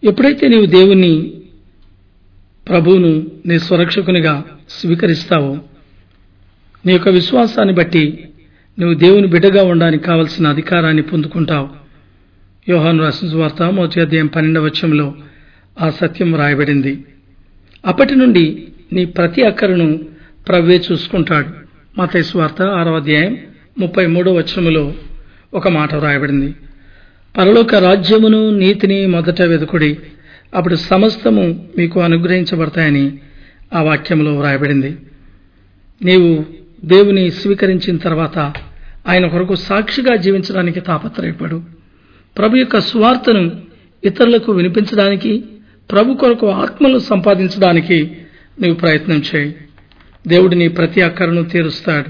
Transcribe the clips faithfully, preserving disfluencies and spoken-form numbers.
ఎప్పుడైతే నీవు దేవుని ప్రభువును నీ స్వరక్షకునిగా స్వీకరిస్తావో నీ యొక్క విశ్వాసాన్ని బట్టి నువ్వు దేవుని బిడ్డగా ఉండడానికి కావలసిన అధికారాన్ని పొందుకుంటావు. యోహాను రాసిన సువార్త మొదటి అధ్యాయం పన్నెండవ వచనంలో ఆ సత్యం రాయబడింది. అప్పటి నుండి నీ ప్రతి అక్కరను ప్రభువే చూసుకుంటాడు. మత్తయి సువార్త ఆరవ అధ్యాయం ముప్పై మూడవ వచనములో ఒక మాట రాయబడింది, పరలోక రాజ్యమును నీతిని మొదట వెదుకుడి, అప్పుడు సమస్తము మీకు అనుగ్రహించబడతాయని ఆ వాక్యంలో రాయబడింది. నీవు దేవుని స్వీకరించిన తర్వాత ఆయన కొరకు సాక్షిగా జీవించడానికి తాపత్రయపడు. ప్రభు యొక్క సువార్తను ఇతరులకు వినిపించడానికి, ప్రభు కొరకు ఆత్మను సంపాదించడానికి నీవు ప్రయత్నం చేయి. దేవుడు నీ ప్రతి అక్కరను తీరుస్తాడు.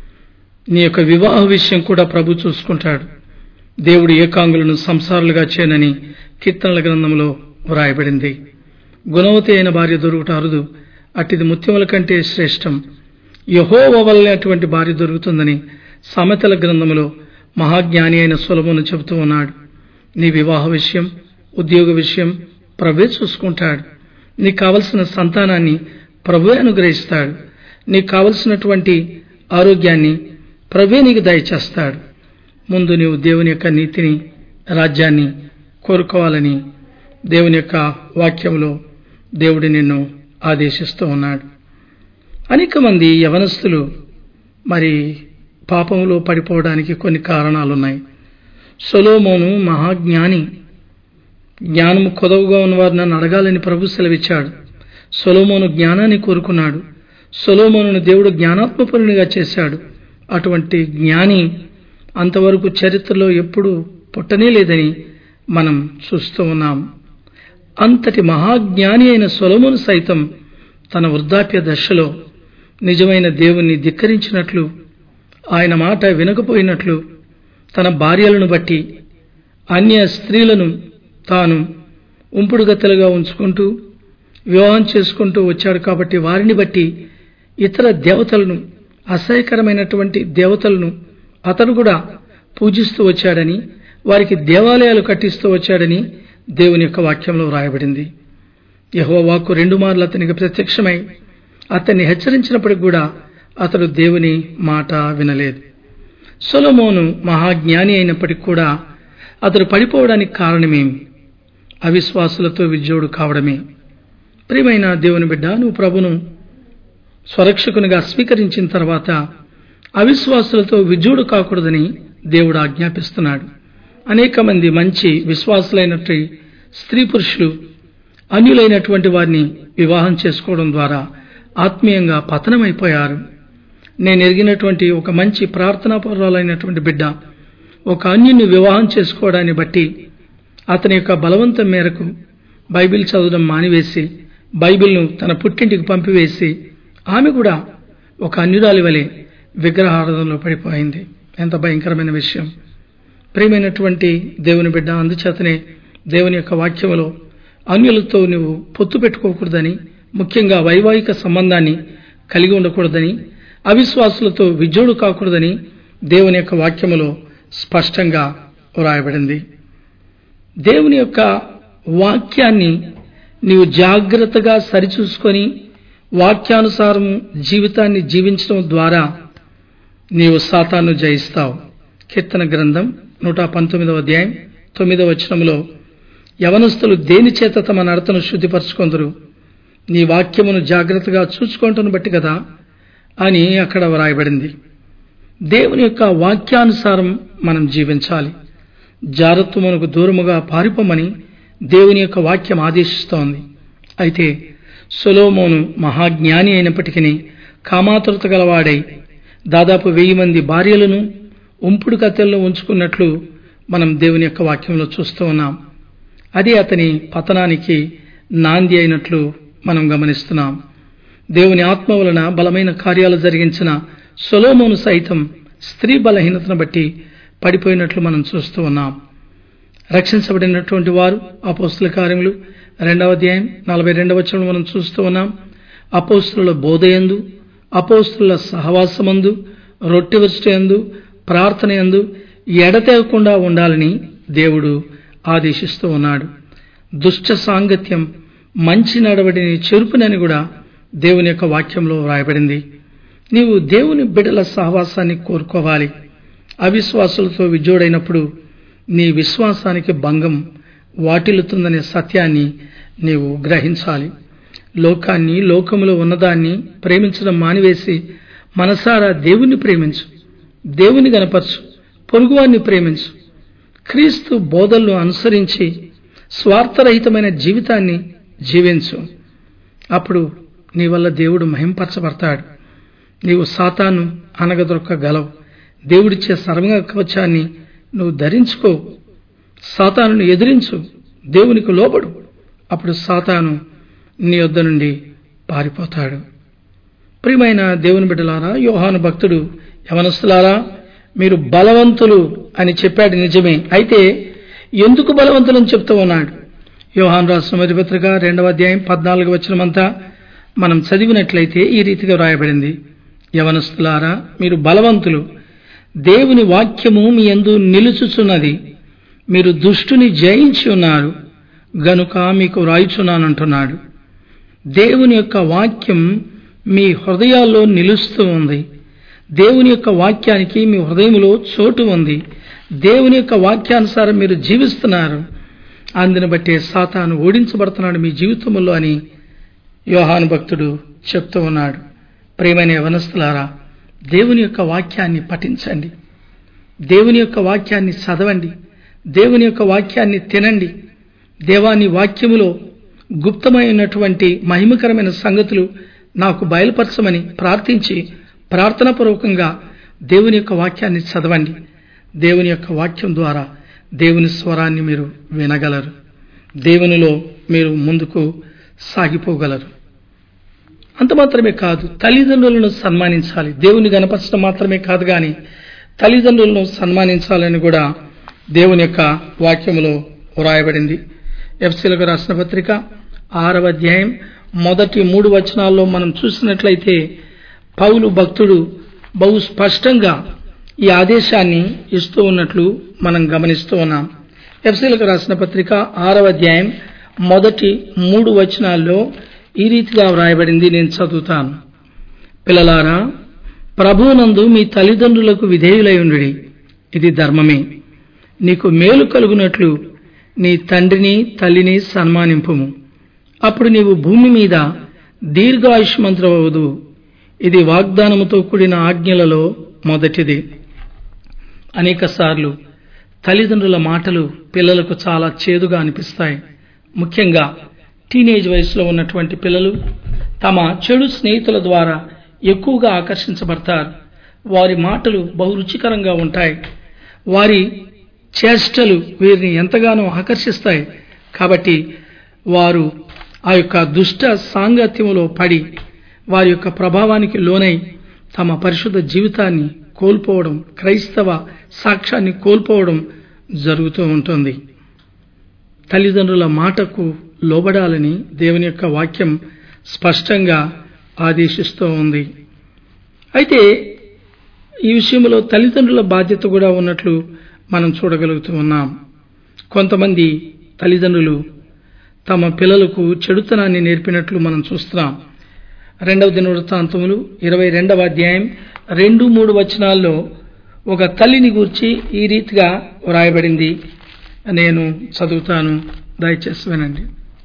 నీ యొక్క వివాహ విషయం కూడా ప్రభు చూసుకుంటాడు. దేవుడు ఏకాంగులను సంసారులుగా చేయనని కీర్తనల గ్రంథంలో వ్రాయబడింది. గుణవతి అయిన భార్య దొరుకుట అరుదు, అట్టిది ముత్యముల కంటే శ్రేష్టం. యెహోవా వలన అటువంటి భార్య దొరుకుతుందని సామెతల గ్రంథంలో మహాజ్ఞాని అయిన సొలొమోను చెబుతూ ఉన్నాడు. నీ వివాహ విషయం, ఉద్యోగ విషయం ప్రభువే చూసుకుంటాడు. నీకు కావలసిన సంతానాన్ని ప్రభువే అనుగ్రహిస్తాడు. నీకు కావలసినటువంటి ఆరోగ్యాన్ని ప్రభువే నీకు దయచేస్తాడు. ముందు నీవు దేవుని యొక్క నీతిని, రాజ్యాన్ని కోరుకోవాలని దేవుని యొక్క వాక్యంలో దేవుడు నిన్ను ఆదేశిస్తూ ఉన్నాడు. అనేక మంది యవనస్తులు మరి పాపంలో పడిపోవడానికి కొన్ని కారణాలున్నాయి. సొలొమోను మహాజ్ఞాని, జ్ఞానము కొదవగా ఉన్నవారు నన్ను అడగాలని ప్రభు సెలవిచ్చాడు. సొలొమోను జ్ఞానాన్ని కోరుకున్నాడు. సొలొమోనును దేవుడు జ్ఞానాత్మపరునిగా చేశాడు. అటువంటి జ్ఞాని అంతవరకు చరిత్రలో ఎప్పుడూ పుట్టనే లేదని మనం చూస్తూ ఉన్నాం. అంతటి మహాజ్ఞాని అయిన సొలొమోను సైతం తన వృద్ధాప్య దశలో నిజమైన దేవుణ్ణి ధిక్కరించినట్లు, ఆయన మాట వినకపోయినట్లు, తన భార్యలను బట్టి అన్య స్త్రీలను తాను ఉంపుడుగత్తెలుగా ఉంచుకుంటూ వివాహం చేసుకుంటూ వచ్చాడు. కాబట్టి వారిని బట్టి ఇతర దేవతలను, అసహ్యకరమైనటువంటి దేవతలను అతడు కూడా పూజిస్తూ వచ్చాడని, వారికి దేవాలయాలు కట్టిస్తూ వచ్చాడని దేవుని యొక్క వాక్యంలో రాయబడింది. యెహోవా వాక్కు రెండు మార్లు అతనికి ప్రత్యక్షమై అతన్ని హెచ్చరించినప్పటికి కూడా అతడు దేవుని మాట వినలేదు. సొలొమోను మహాజ్ఞాని అయినప్పటికీ కూడా అతడు పడిపోవడానికి కారణమేమి? అవిశ్వాసులతో విజయుడు కావడమే. ప్రియమైన దేవుని బిడ్డ, నువ్వు ప్రభును స్వరక్షకునిగా స్వీకరించిన తర్వాత అవిశ్వాసులతో విజయుడు కాకూడదని దేవుడు ఆజ్ఞాపిస్తున్నాడు. అనేక మంది మంచి విశ్వాసులైనటువంటి స్త్రీ పురుషులు అన్యులైనటువంటి వారిని వివాహం చేసుకోవడం ద్వారా ఆత్మీయంగా పతనమైపోయారు. నేను ఎరిగినటువంటి ఒక మంచి ప్రార్థనాపరురాలైనటువంటి బిడ్డ ఒక అన్యుని వివాహం చేసుకోవడాన్ని బట్టి అతని యొక్క బలవంతం మేరకు బైబిల్ చదవడం మానివేసి, బైబిల్ను తన పుట్టింటికి పంపివేసి ఆమె కూడా ఒక అన్యురాలి వలె విగ్రహారాధనలో పడిపోయింది. ఎంత భయంకరమైన విషయం! ప్రియమైనటువంటి దేవుని బిడ్డ, అందుచేతనే దేవుని యొక్క వాక్యములో అన్యులతో నువ్వు పొత్తు పెట్టుకోకూడదని, ముఖ్యంగా వైవాహిక సంబంధాన్ని కలిగి ఉండకూడదని, అవిశ్వాసులతో విజయుడు కాకూడదని దేవుని యొక్క వాక్యములో స్పష్టంగా వ్రాయబడింది. దేవుని యొక్క వాక్యాన్ని నీవు జాగ్రత్తగా సరిచూసుకొని వాక్యానుసారం జీవితాన్ని జీవించడం ద్వారా నీవు సాతాను జయిస్తావు. కీర్తన గ్రంథం నూట పంతొమ్మిదవ అధ్యాయం తొమ్మిదవ వచనంలో యవనస్తులు దేని చేత తమ నడతను శుద్ధిపరచుకొందురు, నీ వాక్యమును జాగ్రత్తగా చూసుకుంటును బట్టి కదా అని అక్కడ వ్రాయబడింది. దేవుని యొక్క వాక్యానుసారం మనం జీవించాలి. జారత్వమునకు దూరముగా పారిపోమని దేవుని యొక్క వాక్యం ఆదేశిస్తోంది. అయితే సొలొమోను మహాజ్ఞాని అయినప్పటికీ కామాతురత గలవాడై దాదాపు వెయ్యి మంది భార్యలను ఉంపుడు కత్తెల్లో ఉంచుకున్నట్లు మనం దేవుని యొక్క వాక్యంలో చూస్తూ ఉన్నాం. అది అతని పతనానికి నాంది అయినట్లు మనం గమనిస్తున్నాం. దేవుని ఆత్మ వలన బలమైన కార్యాలు జరిగించిన సొలొమోను సైతం స్త్రీ బలహీనతను బట్టి పడిపోయినట్లు మనం చూస్తూ ఉన్నాం. రక్షించబడినటువంటి వారు అపోస్తుల కార్యములు రెండవ అధ్యాయం నలభై రెండవ వచనం మనం చూస్తూ ఉన్నాం. అపోస్తుల బోధయందు, అపోస్తుల సహవాసమందు, రొట్టె విరుచుటయందు, ప్రార్థనయందు ఎడతెగకుండా ఉండాలని దేవుడు ఆదేశిస్తూ ఉన్నాడు. దుష్ట సాంగత్యం మంచి నడవడిని చెరుపునని కూడా దేవుని యొక్క వాక్యంలో వ్రాయబడింది. నీవు దేవుని బిడ్డల సహవాసాన్ని కోరుకోవాలి. అవిశ్వాసులతో విజోడైనప్పుడు నీ విశ్వాసానికి భంగం వాటిల్లుతుందనే సత్యాన్ని నీవు గ్రహించాలి. లోకాన్ని, లోకములో ఉన్నదాన్ని ప్రేమించడం మానివేసి మనసారా దేవుని ప్రేమించు, దేవుని గనపరచు, పొరుగువాన్ని ప్రేమించు. క్రీస్తు బోధలను అనుసరించి స్వార్థరహితమైన జీవితాన్ని జీవించు. అప్పుడు నీ వల్ల దేవుడు మహింపరచబడతాడు. నీవు సాతాను అనగదొక్కగలవు. దేవుడిచ్చే సర్వంగ కవచాన్ని నువ్వు ధరించుకో. సాతానును ఎదిరించు, దేవునికి లోబడు. అప్పుడు సాతాను నీ యొద్ద నుండి పారిపోతాడు. ప్రియమైన దేవుని బిడ్డలారా, యోహాను భక్తుడు యవనస్తులారా మీరు బలవంతులు అని చెప్పాడు, నిజమే. అయితే ఎందుకు బలవంతులని చెప్తూ ఉన్నాడు? యోహాను రాసిన మొదటి పత్రిక రెండవ అధ్యాయం పద్నాలుగు వచనమంతా మనం చదివినట్లయితే ఈ రీతిగా వ్రాయబడింది. యవనస్తులారా మీరు బలవంతులు, దేవుని వాక్యము మీ యందు నిలుచుచున్నది, మీరు దుష్టుని జయించి ఉన్నారు గనుక మీకు వ్రాయుచున్నానంటున్నాడు. దేవుని యొక్క వాక్యం మీ హృదయాల్లో నిలుస్తూ ఉంది. దేవుని యొక్క వాక్యానికి మీ హృదయంలో చోటు ఉంది. దేవుని యొక్క వాక్యానుసారం మీరు జీవిస్తున్నారు. అందుని బట్టే సాతాను ఓడించబడుతున్నాడు మీ జీవితంలో అని యోహాను భక్తుడు చెప్తూ ఉన్నాడు. ప్రియమైన యవనస్తులారా, దేవుని యొక్క వాక్యాన్ని పఠించండి, దేవుని యొక్క వాక్యాన్ని చదవండి, దేవుని యొక్క వాక్యాన్ని తినండి. దేవాని వాక్యములో గుప్తమైనటువంటి మహిమకరమైన సంగతులు నాకు బయలుపరచమని ప్రార్థించి ప్రార్థనాపూర్వకంగా దేవుని యొక్క వాక్యాన్ని చదవండి. దేవుని యొక్క వాక్యం ద్వారా దేవుని స్వరాన్ని మీరు వినగలరు. దేవునిలో మీరు ముందుకు సాగిపోగలరు. అంత మాత్రమే కాదు, తల్లిదండ్రులను సన్మానించాలి. దేవుని గణపరచడం మాత్రమే కాదు కానీ తల్లిదండ్రులను సన్మానించాలని కూడా దేవుని యొక్క వాక్యములో వ్రాయబడింది. ఎఫ్సీలకు రాసిన పత్రిక ఆరవ అధ్యాయం మొదటి మూడు వచనాల్లో మనం చూసినట్లయితే పౌలు భక్తుడు బహు స్పష్టంగా ఈ ఆదేశాన్ని ఇస్తూ ఉన్నట్లు మనం గమనిస్తూ ఉన్నాం. ఎఫ్సీలకు రాసిన పత్రిక ఆరవ అధ్యాయం మొదటి మూడు వచనాల్లో ఈ రీతిగా వ్రాయబడింది. నేను చదువుతాను. పిల్లలారా, ప్రభువునందు మీ తల్లిదండ్రులకు విధేయులై ఉండుడి, ఇది ధర్మమే. నీకు మేలు కలుగునట్లు నీ తండ్రిని తల్లిని సన్మానింపుము, అప్పుడు నీవు భూమి మీద దీర్ఘాయుష్మంతుడవదు. ఇది వాగ్దానముతో కూడిన ఆజ్ఞలలో మొదటిది. అనేక సార్లు తల్లిదండ్రుల మాటలు పిల్లలకు చాలా చేదుగా అనిపిస్తాయి. ముఖ్యంగా టీనేజ్ వయసులో ఉన్నటువంటి పిల్లలు తమ చెడు స్నేహితుల ద్వారా ఎక్కువగా ఆకర్షించబడతారు. వారి మాటలు బహు రుచికరంగా ఉంటాయి. వారి చేష్టలు వీరిని ఎంతగానో ఆకర్షిస్తాయి. కాబట్టి వారు ఆ యొక్క దుష్ట సాంగత్యములో పడి వారి యొక్క ప్రభావానికి లోనై తమ పరిశుద్ధ జీవితాన్ని కోల్పోవడం, క్రైస్తవ సాక్ష్యాన్ని కోల్పోవడం జరుగుతూ ఉంటుంది. తల్లిదండ్రుల మాటకు లోబడాలని దేవుని యొక్క వాక్యం స్పష్టంగా ఆదేశిస్తూ ఉంది. అయితే ఈ విషయంలో తల్లిదండ్రుల బాధ్యత కూడా ఉన్నట్లు మనం చూడగలుగుతూ ఉన్నాం. కొంతమంది తల్లిదండ్రులు తమ పిల్లలకు చెడుతనాన్ని నేర్పినట్లు మనం చూస్తున్నాం. రెండవ దినవృత్తాంతములు ఇరవై రెండవ అధ్యాయం రెండు మూడు వచనాల్లో ఒక తల్లిని గూర్చి ఈ రీతిగా వ్రాయబడింది. నేను చదువుతాను, దయచేసి వినండి.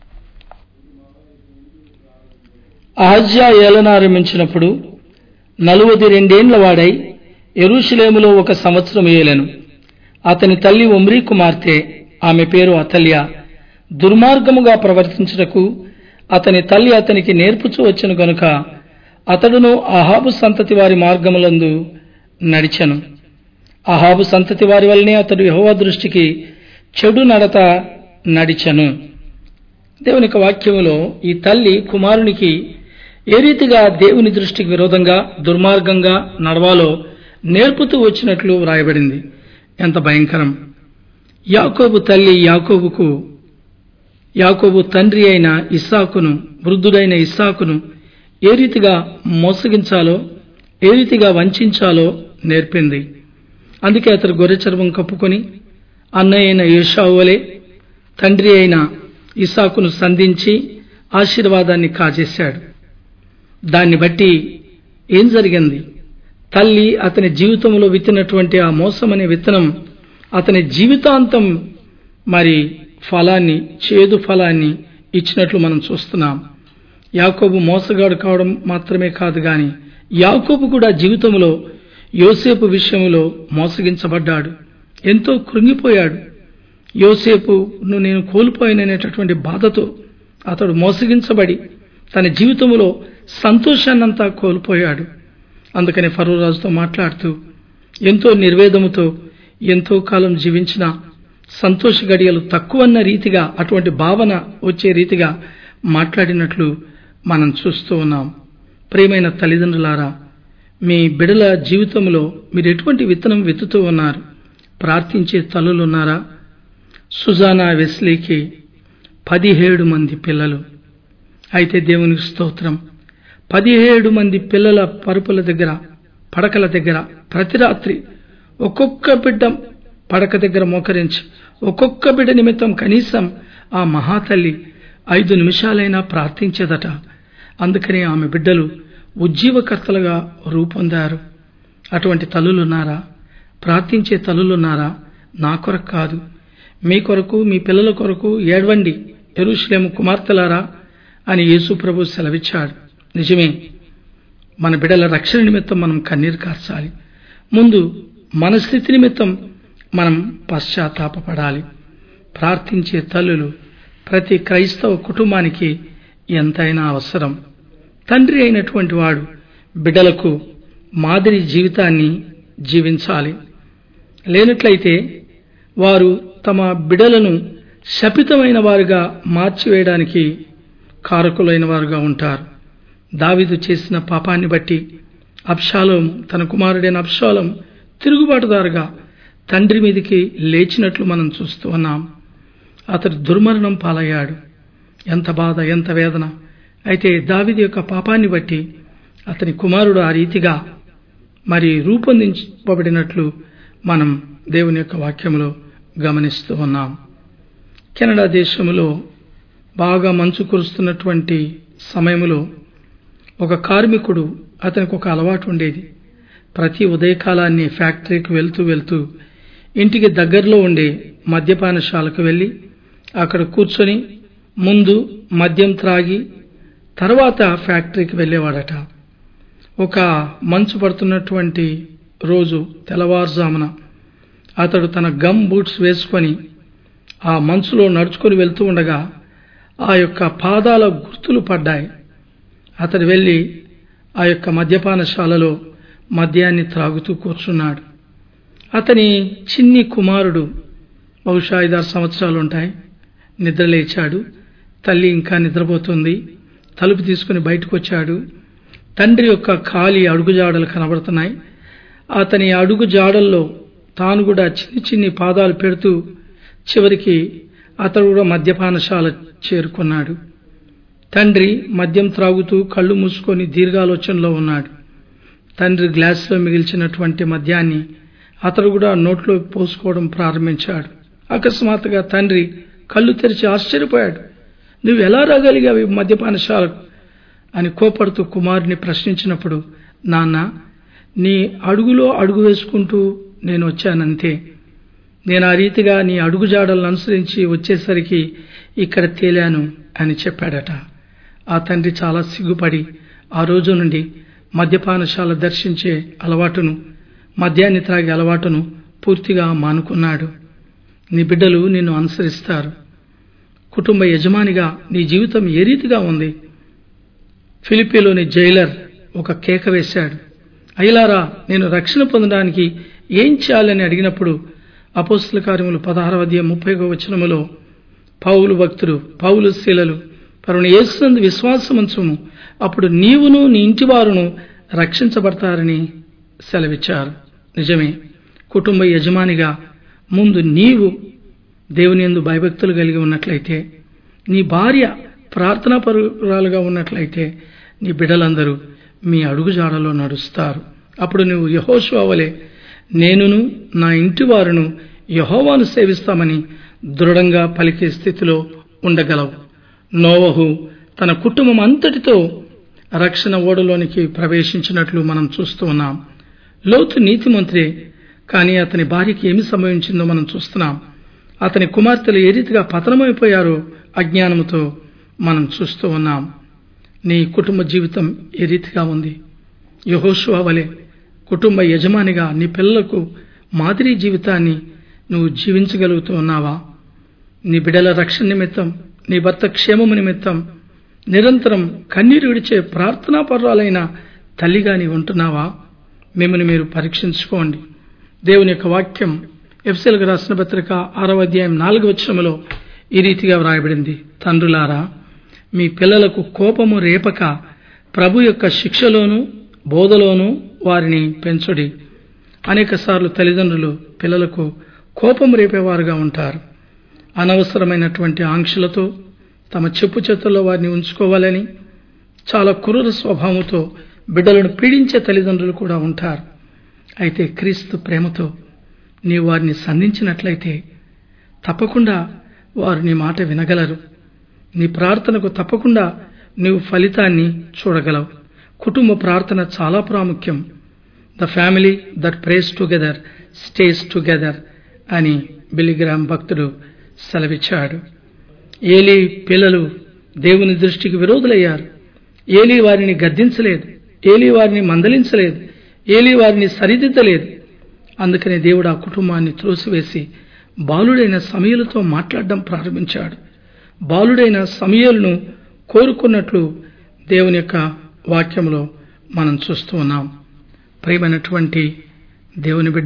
అహజ్యా ఏలనారంభించినప్పుడు నలువది రెండేండ్ల వాడై యెరూషలేములో ఒక సంవత్సరం ఏలెను. అతని తల్లి ఒమ్రీ కుమార్తె, ఆమె పేరు అతల్య. దుర్మార్గముగా ప్రవర్తించుటకు అతని తల్లి అతనికి నేర్పుచూ వచ్చెను గనుక అతడును అహాబు సంతతి వారి మార్గములందు నడిచెను. అహాబు సంతతి వారి వల్లనే అతడు యెహోవా దృష్టికి చెడు నడత నడిచెను. దేవుని యొక్క వాక్యములో ఈ తల్లి కుమారునికి ఏ రీతిగా దేవుని దృష్టికి విరోధంగా దుర్మార్గంగా నడవాలో నేర్పుతూ వచ్చినట్లు వ్రాయబడింది. ఎంత భయంకరం! యాకోబు తల్లి యాకోబుకు యాకోబు తండ్రి అయిన ఇస్సాకును, వృద్ధుడైన ఇస్సాకును ఏ రీతిగా మోసగించాలో, ఏ రీతిగా వంచాలో నేర్పింది. అందుకే అతడు గొర్రె చర్మం కప్పుకొని అన్నయ్య అయిన ఏశావు వలె, తండ్రి అయిన ఇస్సాకును సంధించి ఆశీర్వాదాన్ని కాజేశాడు. దాన్ని బట్టి ఏం జరిగింది? తల్లి అతని జీవితంలో విత్తినటువంటి ఆ మోసం అనే విత్తనం అతని జీవితాంతం మరి ఫలాన్ని, చేదు ఫలాన్ని ఇచ్చినట్లు మనం చూస్తున్నాం. యాకోబు మోసగాడు కావడం మాత్రమే కాదు గాని యాకోబు కూడా జీవితంలో యోసేపు విషయంలో మోసగించబడ్డాడు. ఎంతో కృంగిపోయాడు. యోసేపును నేను కోల్పోయిననేటటువంటి బాధతో అతడు మోసగించబడి తన జీవితంలో సంతోషాన్నంతా కోల్పోయాడు. అందుకని ఫరో రాజుతో మాట్లాడుతూ ఎంతో నిర్వేదముతో ఎంతో కాలం జీవించిన సంతోష గడియలు తక్కువన్న రీతిగా, అటువంటి భావన వచ్చే రీతిగా మాట్లాడినట్లు మనం చూస్తూ ఉన్నాం. ప్రియమైన తల్లిదండ్రులారా, మీ బిడ్డల జీవితంలో మీరు ఎటువంటి విత్తనం విత్తుతూ ఉన్నారు? ప్రార్థించే తల్లులున్నారా? సుజానా వెస్లీకి పదిహేడు మంది పిల్లలు. అయితే దేవునికి స్తోత్రం, పదిహేడు మంది పిల్లల పరుపుల దగ్గర, పడకల దగ్గర ప్రతి రాత్రి ఒక్కొక్క బిడ్డ పడక దగ్గర మోకరించి ఒక్కొక్క బిడ్డ నిమిత్తం కనీసం ఆ మహాతల్లి ఐదు నిమిషాలైనా ప్రార్థించేదట. అందుకని ఆమె బిడ్డలు ఉజ్జీవకర్తలుగా రూపొందారు. అటువంటి తల్లులున్నారా? ప్రార్థించే తల్లులున్నారా? నా కొరకు కాదు, మీ కొరకు, మీ పిల్లల కొరకు ఏడవండి యెరూషలేము కుమార్తెలారా అని యేసు ప్రభు సెలవిచ్చాడు. నిజమే, మన బిడ్డల రక్షణ నిమిత్తం మనం కన్నీరు కార్చాలి. ముందు మన స్థితి నిమిత్తం మనం పశ్చాత్తాపపడాలి. ప్రార్థించే తల్లులు ప్రతి క్రైస్తవ కుటుంబానికి ఎంతైనా అవసరం. తండ్రి అయినటువంటి వాడు బిడ్డలకు మాదిరి జీవితాన్ని జీవించాలి. లేనట్లయితే వారు తమ బిడ్డలను శపితమైన వారుగా మార్చివేయడానికి కారకులైన వారుగా ఉంటారు. దావీదు చేసిన పాపాన్ని బట్టి అబ్షాలోము, తన కుమారుడైన అబ్షాలోము తిరుగుబాటుదారుగా తండ్రి మీదికి లేచినట్లు మనం చూస్తూ ఉన్నాం. అతడు దుర్మరణం పాలయ్యాడు. ఎంత బాధ, ఎంత వేదన! అయితే దావీదు యొక్క పాపాన్ని బట్టి అతని కుమారుడు ఆ రీతిగా మరి రూపొందించబడినట్లు మనం దేవుని యొక్క వాక్యంలో గమనిస్తూ ఉన్నాం. కెనడా దేశంలో బాగా మంచు కురుస్తున్నటువంటి సమయంలో ఒక కార్మికుడు, అతనికి ఒక అలవాటు ఉండేది. ప్రతి ఉదయకాలాన్ని ఫ్యాక్టరీకి వెళ్తూ వెళ్తూ ఇంటికి దగ్గరలో ఉండే మద్యపానశాలకు వెళ్ళి అక్కడ కూర్చొని ముందు మద్యం త్రాగి తర్వాత ఫ్యాక్టరీకి వెళ్ళేవాడట. ఒక మంచు పడుతున్నటువంటి రోజు తెల్లవారుజామున అతడు తన గమ్ బూట్స్ వేసుకొని ఆ మంచులో నడుచుకొని వెళ్తూ ఉండగా ఆ యొక్క పాదాల గుర్తులు పడ్డాయి. అతడు వెళ్ళి ఆ యొక్క మద్యపానశాలలో మద్యాన్ని త్రాగుతూ కూర్చున్నాడు. అతని చిన్ని కుమారుడు బహుశా ఐదారు సంవత్సరాలు ఉంటాయి. నిద్రలేచాడు. తల్లి ఇంకా నిద్రపోతుంది. తలుపు తీసుకుని బయటకు వచ్చాడు. తండ్రి యొక్క ఖాళీ అడుగుజాడలు కనబడుతున్నాయి. అతని అడుగు జాడల్లో తాను కూడా చిన్ని చిన్ని పాదాలు పెడుతూ చివరికి అతడు కూడా మద్యపానశాల చేరుకున్నాడు. తండ్రి మద్యం త్రాగుతూ కళ్ళు మూసుకొని దీర్ఘాలోచనలో ఉన్నాడు. తండ్రి గ్లాసులో మిగిల్చినటువంటి మద్యాన్ని అతడు కూడా నోట్లో పోసుకోవడం ప్రారంభించాడు. అకస్మాత్తుగా తండ్రి కళ్ళు తెరిచి ఆశ్చర్యపోయాడు. నువ్వు ఎలా రాగలిగావు మద్యపానశాలకు అని కోపడుతూ కుమారుని ప్రశ్నించినప్పుడు, నాన్న, నీ అడుగులో అడుగు వేసుకుంటూ నేను వచ్చానంతే. నేను ఆ రీతిగా నీ అడుగుజాడలను అనుసరించి వచ్చేసరికి ఇక్కడ తేలాను అని చెప్పాడట. ఆ తండ్రి చాలా సిగ్గుపడి ఆ రోజు నుండి మద్యపానశాల దర్శించే అలవాటును, మద్యాన్ని త్రాగే అలవాటును పూర్తిగా మానుకున్నాడు. నీ బిడ్డలు నిన్ను అనుసరిస్తారు. కుటుంబ యజమానిగా నీ జీవితం ఏ రీతిగా ఉంది? ఫిలిప్పీలోని జైలర్ ఒక కేక వేశాడు. అయ్యలారా, నేను రక్షణ పొందడానికి ఏం చేయాలని అడిగినప్పుడు అపోస్తల కార్యములు పదహారవ అధ్యాయం ముప్పై వచనములో పౌలు భక్తుడు, పౌలు శీలలు, పరుని యేసునందు విశ్వాసముంచుము, అప్పుడు నీవును నీ ఇంటివారును రక్షించబడతారని సెలవిచ్చారు. నిజమే, కుటుంబ యజమానిగా ముందు నీవు దేవుని యందు భయభక్తులు కలిగి ఉన్నట్లయితే, నీ భార్య ప్రార్థనాపరురాలుగా ఉన్నట్లయితే నీ బిడ్డలందరూ మీ అడుగుజాడలో నడుస్తారు. అప్పుడు నువ్వు యెహోషువ వలె నేనును నా ఇంటి వారును యెహోవాను సేవిస్తామని దృఢంగా పలికే స్థితిలో ఉండగలవు. నోవహు తన కుటుంబం అంతటితో రక్షణ ఓడలోనికి ప్రవేశించినట్లు మనం చూస్తూ ఉన్నాం. లోతు నీతిమంతుడే, కానీ అతని భార్యకి ఏమి సంభవించిందో మనం చూస్తున్నాం. అతని కుమార్తెలు ఏ రీతిగా పతనమైపోయారో అజ్ఞానముతో మనం చూస్తూ ఉన్నాం. నీ కుటుంబ జీవితం ఏ రీతిగా ఉంది? యెహోషువ వలె కుటుంబ యజమానిగా నీ పిల్లలకు మాదిరి జీవితాన్ని నువ్వు జీవించగలుగుతూ ఉన్నావా? నీ బిడ్డల రక్షణ నిమిత్తం, నీ భర్త క్షేమము నిమిత్తం నిరంతరం కన్నీరు విడిచే ప్రార్థనాపరురాలైన తల్లిగా నీ ఉంటున్నావా? మిమ్మల్ని మీరు పరీక్షించుకోండి. దేవుని యొక్క వాక్యం ఎఫెసీయులకు రాసిన పత్రిక ఆరవ అధ్యాయం నాలుగవ వచనములో ఈ రీతిగా వ్రాయబడింది. తండ్రులారా, మీ పిల్లలకు కోపము రేపక ప్రభు యొక్క శిక్షలోను బోధలోను వారిని పెంచుడి. అనేక సార్లు తల్లిదండ్రులు పిల్లలకు కోపం రేపేవారుగా ఉంటారు. అనవసరమైనటువంటి ఆంక్షలతో తమ చెప్పు చేతుల్లో వారిని ఉంచుకోవాలని చాలా క్రూర స్వభావంతో బిడ్డలను పీడించే తల్లిదండ్రులు కూడా ఉంటారు. అయితే క్రీస్తు ప్రేమతో నీవు వారిని సంధించినట్లయితే తప్పకుండా వారు నీ మాట వినగలరు. నీ ప్రార్థనకు తప్పకుండా నీవు ఫలితాన్ని చూడగలవు. కుటుంబ ప్రార్థన చాలా ప్రాముఖ్యం. The family that prays together stays together అని బిలిగ్రామ్ భక్తుడు సెలవిచ్చాడు. ఏలీ పిల్లలు దేవుని దృష్టికి విరోధులయ్యారు. ఏలీ వారిని గద్దించలేదు, ఏలీ వారిని మందలించలేదు, ఏలీ వారిని సరిదిద్దలేదు. అందుకనే దేవుడు ఆ కుటుంబాన్ని త్రోసివేసి బాలుడైన సమూయేలుతో మాట్లాడడం ప్రారంభించాడు. బాలుడైన సమూయేలును కోరుకున్నట్లు దేవుని యొక్క వాక్యంలో మనం చూస్తూ ఉన్నాం. ప్రియమైనటువంటి దేవుని బిడ్డ,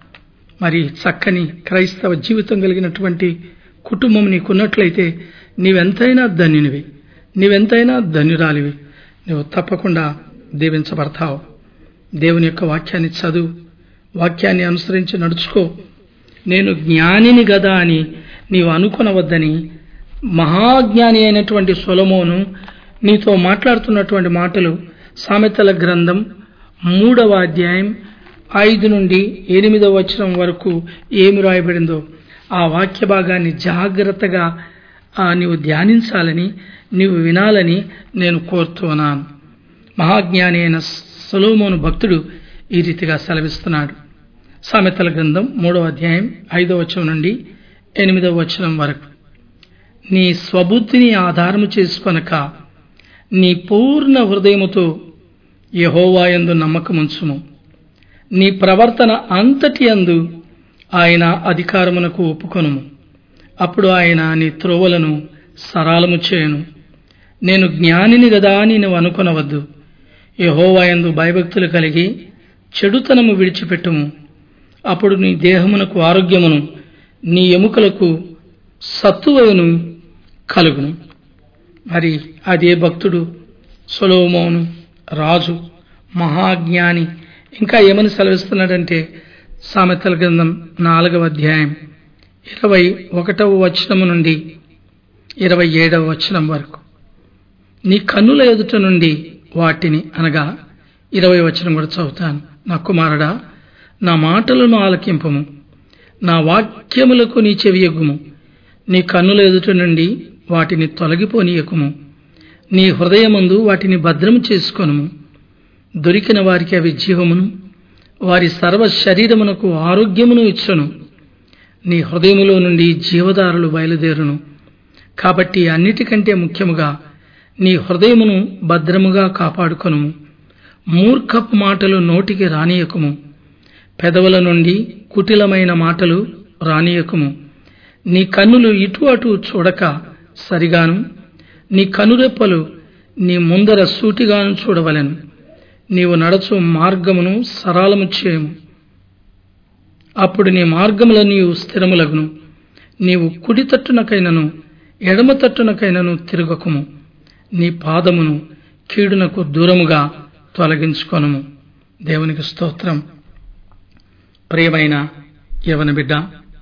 మరి చక్కని క్రైస్తవ జీవితం కలిగినటువంటి కుటుంబం నీకున్నట్లయితే నీవెంతైనా ధన్యునివి, నీవెంతైనా ధన్యురాలివి. నువ్వు తప్పకుండా దీవించబడతావు. దేవుని యొక్క వాక్యాన్ని చదువు, వాక్యాన్ని అనుసరించి నడుచుకో. నేను జ్ఞానిని గదా అని నీవు అనుకొనవద్దని మహాజ్ఞాని అయినటువంటి సొలొమోను నీతో మాట్లాడుతున్నటువంటి మాటలు సామెతల గ్రంథం మూడవ అధ్యాయం ఐదు నుండి ఎనిమిదవ వచనం వరకు ఏమి రాయబడిందో ఆ వాక్య భాగాన్ని జాగ్రత్తగా నీవు ధ్యానించాలని, నీవు వినాలని నేను కోరుతున్నాను. మహాజ్ఞాని అయిన సొలొమోను భక్తుడు ఈ రీతిగా సెలవిస్తున్నాడు. సామెతల గ్రంథం మూడవ అధ్యాయం ఐదవ వచనం నుండి ఎనిమిదవ వచనం వరకు. నీ స్వబుద్ధిని ఆధారము చేసుకొనక నీ పూర్ణ హృదయముతో యెహోవా యందు నమ్మకముంచుము. నీ ప్రవర్తన అంతటి యందు ఆయన అధికారమునకు ఒప్పుకొనుము. అప్పుడు ఆయన నీ త్రోవలను సరళము చేయును. నేను జ్ఞానిని గదా అని నువ్వు అనుకొనవద్దు. యెహోవా యందు భయభక్తులు కలిగి చెడుతనము విడిచిపెట్టుము. అప్పుడు నీ దేహమునకు ఆరోగ్యమును, నీ ఎముకలకు సత్తువను కలుగును. మరి అదే భక్తుడు సొలొమోను రాజు, మహాజ్ఞాని ఇంకా ఏమని సెలవిస్తున్నాడంటే సామెతల గ్రంథం నాలుగవ అధ్యాయం ఇరవై ఒకటవ వచనము నుండి ఇరవై ఏడవ వచనం వరకు. నీ కన్నుల ఎదుట నుండి వాటిని, అనగా ఇరవై వచనం కూడా చదువుతాను. నా కుమారుడా, నా మాటలను ఆలకింపము, నా వాక్యములకు నీ చెవియొగ్గుము. నీ కన్నుల ఎదుట నుండి వాటిని తొలగిపోనీయకుము. నీ హృదయమందు వాటిని భద్రము చేసుకొనుము. దొరికిన వారికి అవి జీవమును, వారి సర్వ శరీరమునకు ఆరోగ్యమును ఇచ్చును. నీ హృదయములో నుండి జీవధారలు బయలుదేరును. కాబట్టి అన్నిటికంటే ముఖ్యముగా నీ హృదయమును భద్రముగా కాపాడుకొనుము. మూర్ఖపు మాటలు నోటికి రానియకుము. పెదవుల నుండి కుటిలమైన మాటలు రానియకుము. నీ కన్నులు ఇటు అటు చూడక సరిగాను, నీ కనురెప్పలు నీ ముందర సూటిగాను చూడవలెను. నీవు నడచు మార్గమును సరళము చేయము. అప్పుడు నీ మార్గముల నీవు స్థిరములగును. నీవు కుడి తట్టునకైనను ఎడమ తట్టునకైనను తిరగకుము. నీ పాదమును కీడునకు దూరముగా తొలగించుకొనుము. దేవునికి స్తోత్రం. ప్రియమైన యవన బిడ్డ,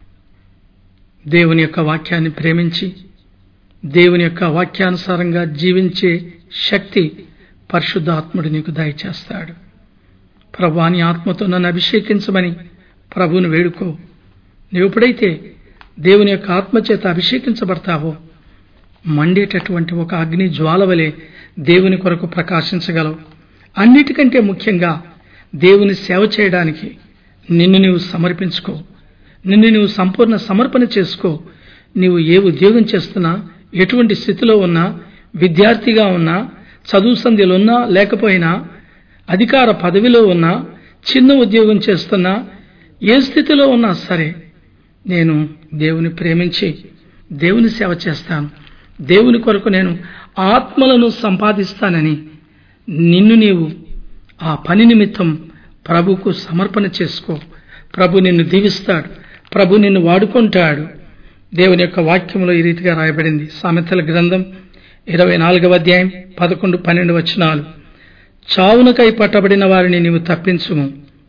దేవుని యొక్క వాక్యాన్ని ప్రేమించి దేవుని యొక్క వాక్యానుసారంగా జీవించే శక్తి పరిశుద్ధాత్ముడు నీకు దయచేస్తాడు. ప్రభువా, నీ ఆత్మతో నన్ను అభిషేకించమని ప్రభువును వేడుకో. నీవు ఎప్పుడైతే దేవుని యొక్క ఆత్మచేత అభిషేకించబడతావో మండేటటువంటి ఒక అగ్ని జ్వాల వలె దేవుని కొరకు ప్రకాశించగలవు. అన్నిటికంటే ముఖ్యంగా దేవుని సేవ చేయడానికి నిన్ను నీవు సమర్పించుకో, నిన్ను నీవు సంపూర్ణ సమర్పణ చేసుకో. నీవు ఏ ఉద్యోగం చేస్తున్నా, ఎటువంటి స్థితిలో ఉన్నా, విద్యార్థిగా ఉన్నా, చదువు సంధ్యలున్నా లేకపోయినా, అధికార పదవిలో ఉన్నా, చిన్న ఉద్యోగం చేస్తున్నా, ఏ స్థితిలో ఉన్నా సరే, నేను దేవుని ప్రేమించి దేవుని సేవ చేస్తాను, దేవుని కొరకు నేను ఆత్మలను సంపాదిస్తానని నిన్ను నీవు ఆ పని నిమిత్తం ప్రభుకు సమర్పణ చేసుకో. ప్రభు నిన్ను దీవిస్తాడు, ప్రభు నిన్ను వాడుకుంటాడు. దేవుని యొక్క వాక్యంలో ఈ రీతిగా రాయబడింది. సామెతల గ్రంథం ఇరవై నాలుగవ అధ్యాయం పదకొండు పన్నెండు వచనాలు. చావునకై పట్టబడిన వారిని నీవు తప్పించుము,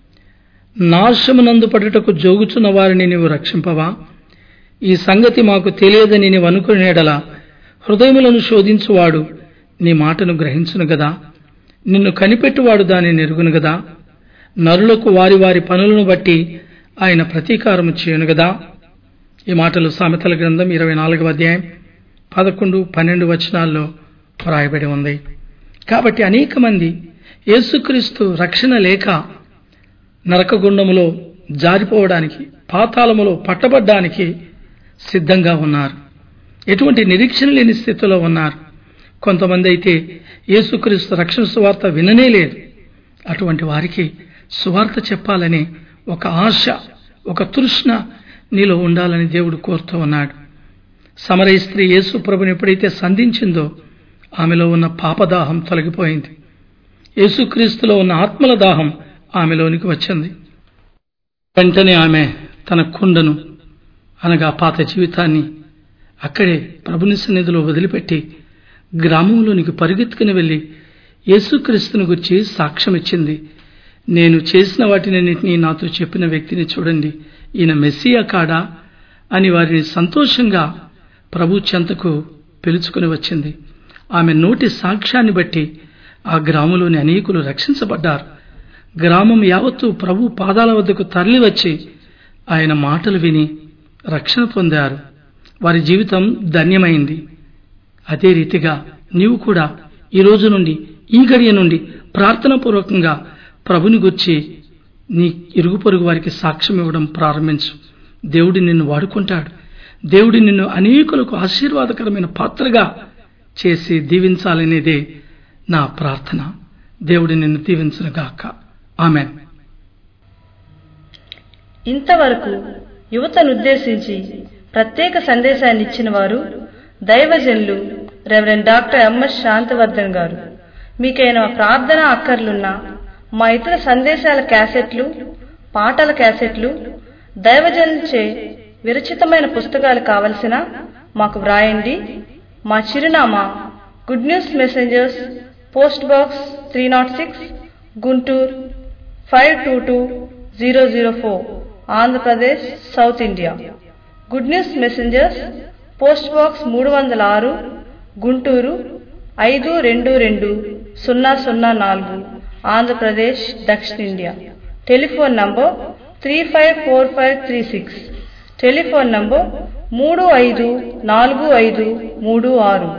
నాశమునందు పడుటకు జోగుచున్న వారిని నీవు రక్షింపవా? ఈ సంగతి మాకు తెలియదని నీవు అనుకునేడలా హృదయములను శోధించువాడు నీ మాటను గ్రహించును గదా. నిన్ను కనిపెట్టువాడు దానిని ఎరుగును గదా. నరులకు వారి వారి పనులను బట్టి ఆయన ప్రతీకారము చేయను గదా. ఈ మాటలు సామెతల గ్రంథం ఇరవై నాలుగవ అధ్యాయం పదకొండు పన్నెండు వచనాల్లో రాయబడి ఉంది. కాబట్టి అనేక మంది యేసుక్రీస్తు రక్షణ లేక నరకగుండములో జారిపోవడానికి, పాతాళములో పట్టబడ్డానికి సిద్ధంగా ఉన్నారు. ఎటువంటి నిరీక్షణ లేని స్థితిలో ఉన్నారు. కొంతమంది అయితే యేసుక్రీస్తు రక్షణ సువార్త విననే లేదు. అటువంటి వారికి సువార్త చెప్పాలనే ఒక ఆశ, ఒక తృష్ణ నీలో ఉండాలని దేవుడు కోరుతూ ఉన్నాడు. సమరయ స్త్రీ యేసు ప్రభుని ఎప్పుడైతే సంధించిందో ఆమెలో ఉన్న పాపదాహం తొలగిపోయింది. యేసుక్రీస్తులో ఉన్న ఆత్మల దాహం ఆమెలోనికి వచ్చింది. వెంటనే ఆమె తన కుండను అనగా పాత జీవితాన్ని అక్కడే ప్రభుని సన్నిధిలో వదిలిపెట్టి గ్రామంలోనికి పరిగెత్తుకుని వెళ్లి యేసుక్రీస్తుని గురించి సాక్ష్యం ఇచ్చింది. నేను చేసిన వాటినన్నింటినీ నాతో చెప్పిన వ్యక్తిని చూడండి, ఈయన మెస్సియా కాడా అని వారిని సంతోషంగా ప్రభు చెంతకు పిలుచుకుని వచ్చింది. ఆమె నోటి సాక్ష్యాన్ని బట్టి ఆ గ్రామంలోని అనేకులు రక్షించబడ్డారు. గ్రామం యావత్తు ప్రభు పాదాల వద్దకు తరలివచ్చి ఆయన మాటలు విని రక్షణ పొందారు. వారి జీవితం ధన్యమైంది. అదే రీతిగా నీవు కూడా ఈ రోజు నుండి, ఈ గడియ నుండి ప్రార్థనాపూర్వకంగా ప్రభుని గురించి నీ ఇరుగు పొరుగు వారికి సాక్ష్యం ఇవ్వడం ప్రారంభించు. దేవుడు నిన్ను వాడుకుంటాడు. దేవుడు నిన్ను అనేకులకు ఆశీర్వాదకరమైన పాత్రగా చేసి దీవించాలనేదే నా ప్రార్థన. దేవుడు నిన్ను దీవించునుగాక. ఆమేన్. ఇంతవరకు యువతనుద్దేశించి ప్రత్యేక సందేశాన్ని ఇచ్చిన వారు దైవజనులు రెవరెండ్ డాక్టర్ ఎంఎస్ శాంతవర్ధన్ గారు. మీకైనా ప్రార్థన అక్కర్లున్నా, మా ఇతర సందేశాల క్యాసెట్లు, పాటల క్యాసెట్లు, దైవజనులచే విరచితమైన పుస్తకాలు కావలసిన మాకు వ్రాయండి. మా చిరునామా good news messengers, post box three nought six, Guntur five two two zero zero four, Andhra Pradesh, south India. Good news messengers, post box మూడు వందల ఆరు, గుంటూరు ఐదు రెండు రెండు సున్నా సున్నా నాలుగు, ఆంధ్రప్రదేశ్, దక్షిణ India. Telephone number three five four five three six. Telephone number మూడు ఐదు నాలుగు ఐదు మూడు ఆరు.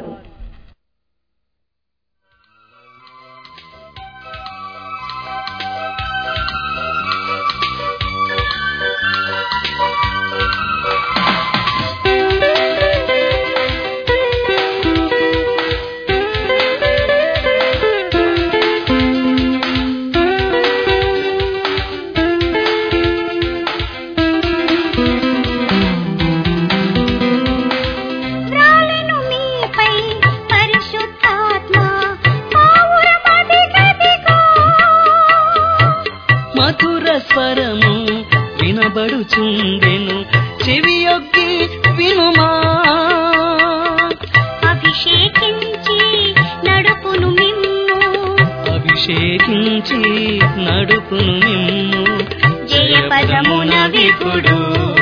వినబడుచుండెను చెవియొగ్గి వినుమా. అభిషేకించి నడుపును మిమ్ము, అభిషేకించి నడుపును మిమ్ము, జయపదమున విపుడు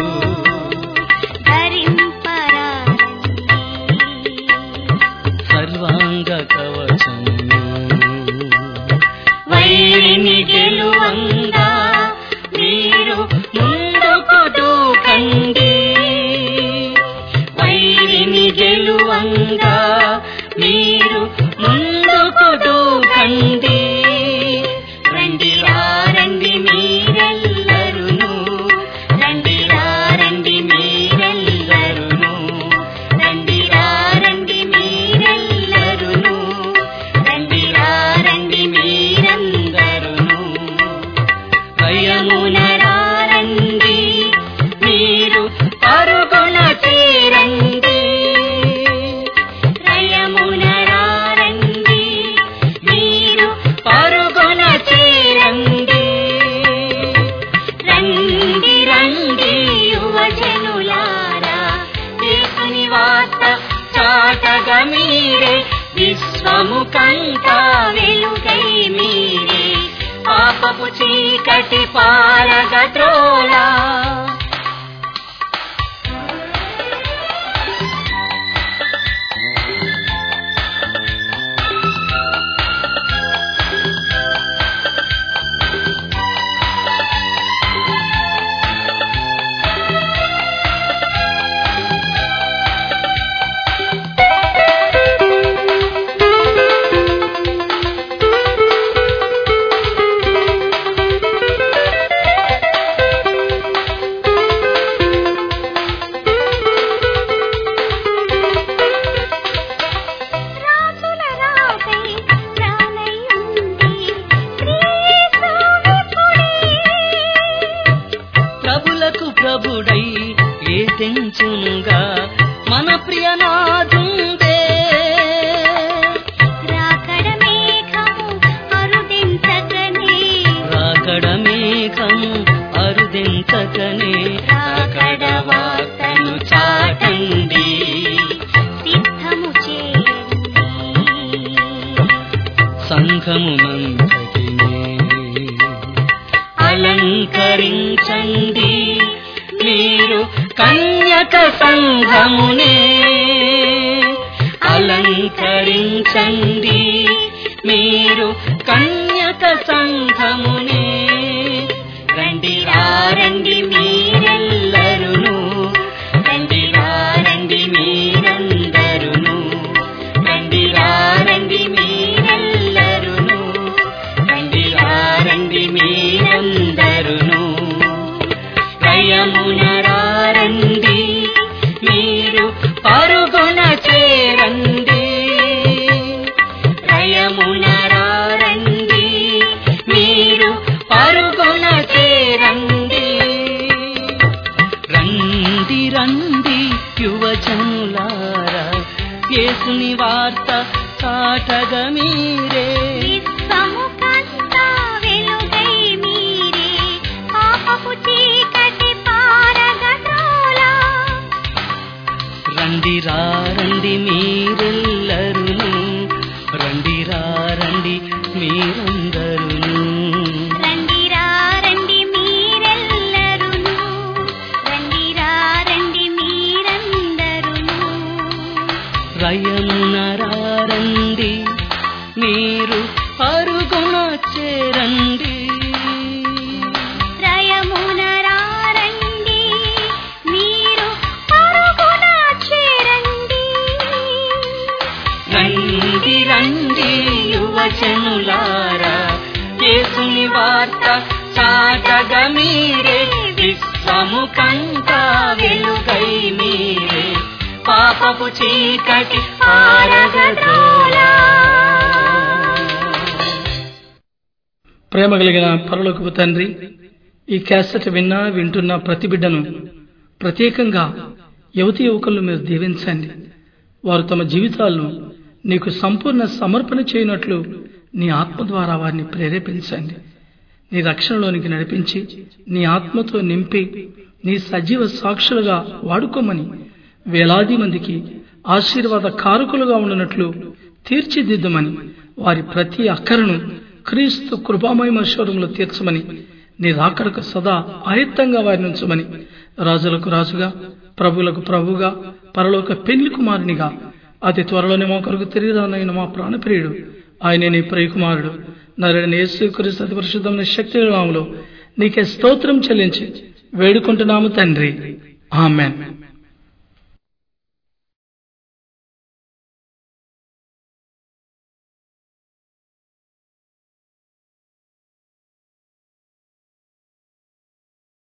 ధరింపరారండి, సర్వాంగ కవచము వైరిని గెలువంగా మీరు ముందుకు దూకండి, వైరిని గెలువంగా చాటగా మీరే విశ్వము కంతా వెలుగై మీరే పాపపు చీకటి పారగద్రోలా ప్రభుడై ఏతించునుగా మన ప్రియనాథుందే రాకడ మేఘము అరుదించకనే రాకడ మేఘము అరుదించకనే రాకడ వార్తను చాటండి సిద్ధము చేయండి సంఘమునంతటినే అలంకరించండి మీరు కన్యక సంఘమునే అలంకరించండి మీరు కన్యక సంఘమునే రండి రండి మీరెల్లరును రండి రండి మీరందరును రండి రండి మీరెల్లరును రండి రండి మీరందరును రయమున రండి మీరు పరుగున చేరండి రయమున రండి మీరు పరుగున చేరండి రండి రండి యువజనులారా యేసుని వార్త చాటగా మీరే విశ్వము కంతా వెలుగై మీరే పాపపు చీకటి పారగద్రోలా రండి రండి మీరెల్లరును రండి రండి మీరందరును రండి రండి మీరెల్లరును రండి రండి మీరందరును రయమున రండి మీరు పరుగున చేరండి రయమున రండి మీరు పరుగున చేరండి రండి రండి యువజనులారా యేసుని వార్త చాటగా మీరే విశ్వము కంతా వెలుగై మీరే పాపపు చీకటి పారగద్రోలా ప్రేమ కలిగిన పరలోకపు తండ్రి, ఈ క్యాసెట్ విన్నా వింటున్న ప్రతి బిడ్డను ప్రత్యేకంగా యువతి యువకులను మీరు దీవించండి. వారు తమ జీవితాలను నీకు సంపూర్ణ సమర్పణ చేయనట్లు నీ ఆత్మ ద్వారా వారిని ప్రేరేపించండి. నీ రక్షణలోనికి నడిపించి నీ ఆత్మతో నింపి నీ సజీవ సాక్షులుగా వాడుకోమని వేలాది మందికి ఆశీర్వాద కారకులుగా ఉండనట్లు తీర్చిదిద్దమని వారి ప్రతి అక్కరను క్రీస్తు కృపామయమశ్వరంలో తీర్చమని నీ రాకడకు సదా ఆయత్తంగా వారిని ఉంచమని రాజులకు రాజుగా ప్రభువులకు ప్రభువుగా పరలోక పెళ్లి కుమారునిగా అతి త్వరలోనే మా కొరకు తిరిగి రానైన మా ప్రాణప్రియుడు ఆయనే నీ ప్రియకుమారుడు నరుడైన యేసుక్రీస్తు అతి పరిశుద్ధమైన శక్తి నామములో నీకే స్తోత్రం చెల్లించి వేడుకుంటున్నాము తండ్రి. ఆమేన్.